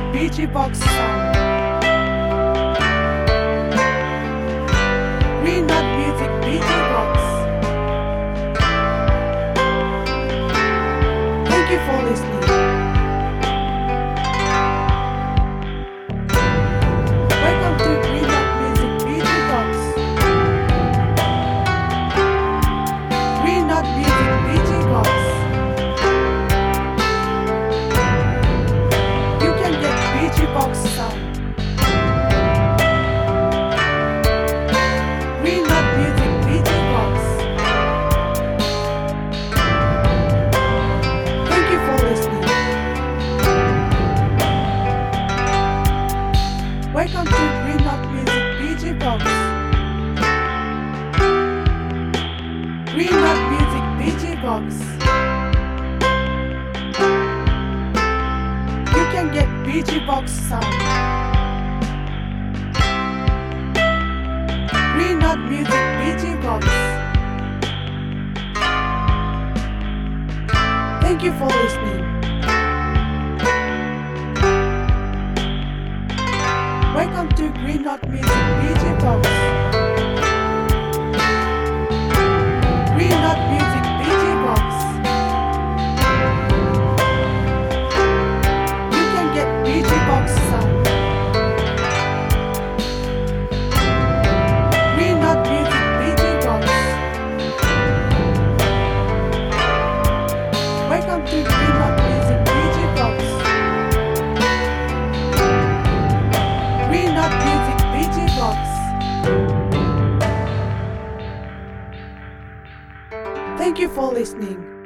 BG Box sound. Green Knot Music BG Box. Thank you for listening. Welcome to Green Knot Music BG Box. Green Knot Music BG Box. You can get BG Box sound. Green Knot Music BG Box. Thank you for listening. Welcome to Green Knot Music BG Box. Green Knot Music BG Box. You can get BG Box sound. Green Knot Music BG Box. Thank you for listening. Welcome to Green Knot Music BG Box. Green Knot Music BG Box. You can get BG Box sound. Green Knot Music BG Box. Welcome to Green Knot Music BG Box. Green Knot Music BG Box. Thank you for listening.